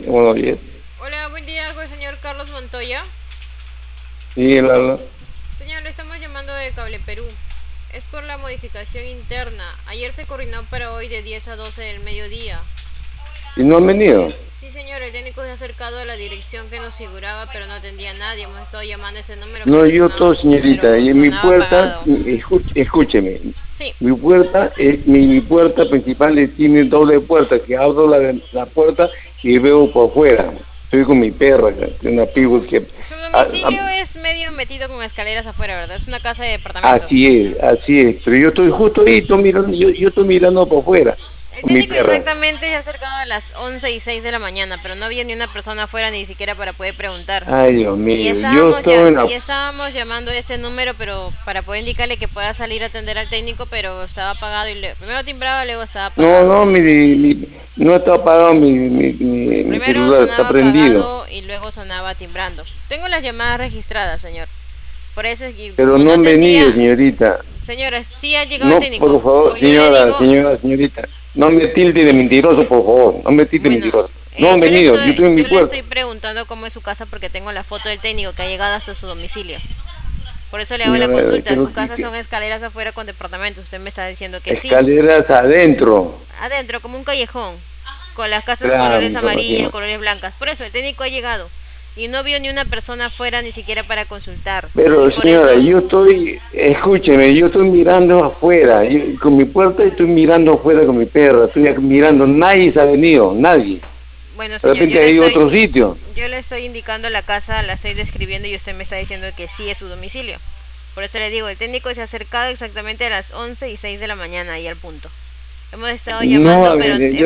Buenos días. Hola, buen día con el señor Carlos Montoya. Sí, él habla. Señor, le estamos llamando de Cable Perú. Es por la modificación interna. Ayer se coordinó para hoy de 10 a 12 del mediodía. ¿Y no han venido? Sí, señor, el técnico se ha acercado a la dirección que nos figuraba, pero no atendía a nadie. Hemos estado llamando a ese número, No, yo todo, señorita. pero Y en mi sonaba puerta, apagado. escúcheme. Sí, Mi puerta principal tiene doble puerta, que abro la puerta y veo por fuera. Estoy con mi perra, una pitbull que... su a- domicilio es medio metido con escaleras afuera, ¿verdad? Es una casa de departamentos. así es. Pero yo estoy justo ahí, estoy mirando, yo estoy mirando por fuera, El con mi técnico perra. exactamente se ha acercado a las 11:06 de la mañana, pero no había ni una persona afuera ni siquiera para poder preguntar. Ay, Dios Y mío, yo estábamos estoy ya, en la... y estábamos llamando a ese número, pero para poder indicarle que pueda salir a atender al técnico, pero estaba apagado y primero timbraba, luego estaba No, apagado. no, no está apagado mi Primero celular, está sonaba prendido. apagado y luego sonaba timbrando. Tengo las llamadas registradas, señor. Por eso es que Pero como no no han venido, atendía, señorita. señora, sí ha llegado el No, por técnico. favor, Pues yo le digo, señorita. No me tilde de mentiroso, por favor. No me tilde de bueno, mentiroso. No han venido, yo estoy en mi yo le puerta. estoy preguntando cómo es su casa porque tengo la foto del técnico que ha llegado hasta su domicilio. Por eso le hago la Señora, consulta. Su pero casa son escaleras afuera con departamentos. Usted me está diciendo que sí. escaleras adentro. Adentro, como un callejón. Con las casas Claro, colores mi papá, sí. amarillos, colores blancas. Por eso el técnico ha llegado. Y no vio ni una persona afuera ni siquiera para consultar. Y Pero por eso, señora, escúcheme, yo estoy mirando afuera. Con mi puerta estoy mirando afuera con mi perra. Estoy mirando, nadie se ha venido, nadie. bueno De señor, repente hay otro sitio. yo le estoy indicando la casa, la estoy describiendo y usted me está diciendo que sí es su domicilio. Por eso le digo, el técnico se ha acercado exactamente a las 11:06 de la mañana y al punto. Hemos estado No, llamando, pero yo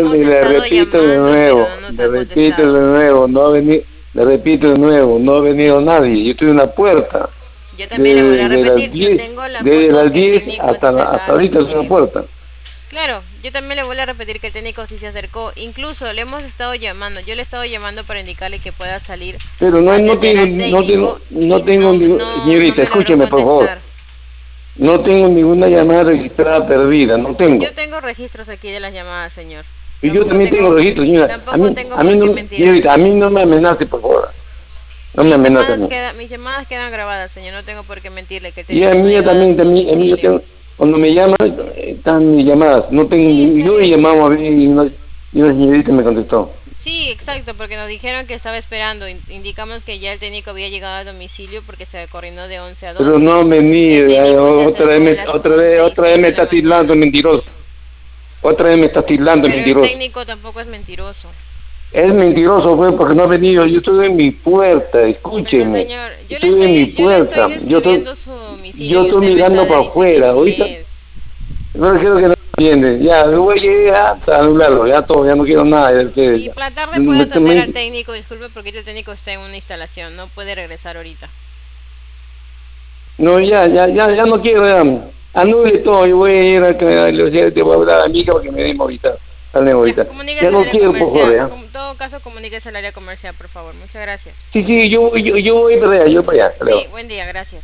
no nos le han repito de contestado. nuevo, no ha venido, le repito de nuevo, no ha venido nadie. Yo estoy en la puerta, Yo también le voy a de las repetir, yo 10 tengo la desde foto las que el 10 técnico sí se acaba hasta al ahorita estoy en la domicilio. puerta. Claro, yo también le voy a repetir que el técnico sí se acercó. Incluso le hemos estado llamando, yo le he estado llamando para indicarle que pueda salir Pero a no atender tengo, al técnico y señorita, no me logró escúcheme por favor. contestar. No tengo ninguna llamada registrada perdida, no tengo. Yo tengo registros aquí de las llamadas, señor. Y yo también tengo registro, señora. Tampoco tengo A mí por qué no, mentirle. señorita, a mí no me amenace, por favor. No me amenace a mí. Mis llamadas quedan grabadas, señor. No tengo por qué mentirle que el Y a técnico no ha mí llegado a también, su a mí yo domicilio. tengo, cuando me llaman, están mis llamadas. No tengo, Sí, está yo he bien. llamado a ver y una señorita me contestó. Sí, exacto, porque nos dijeron que estaba esperando. Indicamos que ya el técnico había llegado al domicilio porque se coordinó de 11 a Pero 12. no han El venido, técnico se acercó a las otra 11:06 vez me de la está tildando mañana. mentiroso. Otra vez me está tildando Pero el mentiroso. técnico tampoco es mentiroso. Es mentiroso, fue porque no ha venido. Yo estoy en mi puerta, Bueno, escúcheme. señor, Estoy en mi yo le estoy puerta. describiendo su domicilio Yo y estoy usted me está mirando para diciendo que afuera. sí Ahorita, es. no creo que no entiende. Ya, me voy a llegar hasta anularlo. Ya todo, ya no quiero nada de ustedes. Si Ya. la tarde puede Me- atender al me- técnico, disculpe porque el técnico está en una instalación, no puede regresar ahorita. No, ya no quiero. Ya. Anule todo. Yo voy a ir a que te voy a hablar a mi hija para que me den ahorita. Dale Ya, ahorita. Ya comuníquese al no área quiero, por favor, comercial. ya. En todo caso, comuníquese al área comercial, por favor. Muchas gracias. Sí, yo voy para allá, yo para allá. Sí, Creo. buen día, gracias.